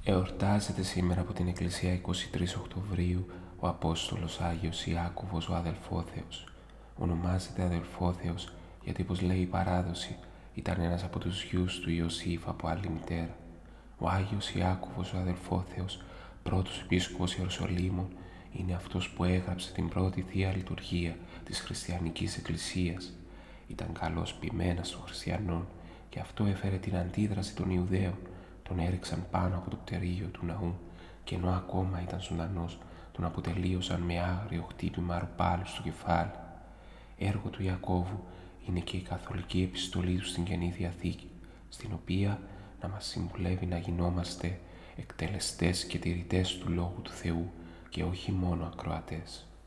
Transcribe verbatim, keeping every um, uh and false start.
Εορτάζεται σήμερα από την Εκκλησία εικοστή τρίτη Οκτωβρίου ο Απόστολος Άγιος Ιάκωβος ο Αδελφόθεος. Ονομάζεται Αδελφόθεος γιατί, όπως λέει η παράδοση, ήταν ένας από τους γιους του Ιωσήφ από άλλη μητέρα. Ο Άγιος Ιάκωβος ο Αδελφόθεος, πρώτος επίσκοπος Ιερουσαλήμων, είναι αυτός που έγραψε την πρώτη Θεία Λειτουργία της Χριστιανικής Εκκλησίας. Ήταν καλός ποιμένας των χριστιανών και αυτό έφερε την αντίδραση των Ιουδαίων. Τον έριξαν πάνω από το πτερίγιο του ναού και ενώ ακόμα ήταν ζωντανός, τον αποτελείωσαν με άγριο χτύπημα αρπάλου στο κεφάλι. Έργο του Ιακώβου είναι και η καθολική επιστολή του στην Καινή Διαθήκη, στην οποία να μας συμβουλεύει να γινόμαστε εκτελεστές και τηρητές του Λόγου του Θεού και όχι μόνο ακροατές.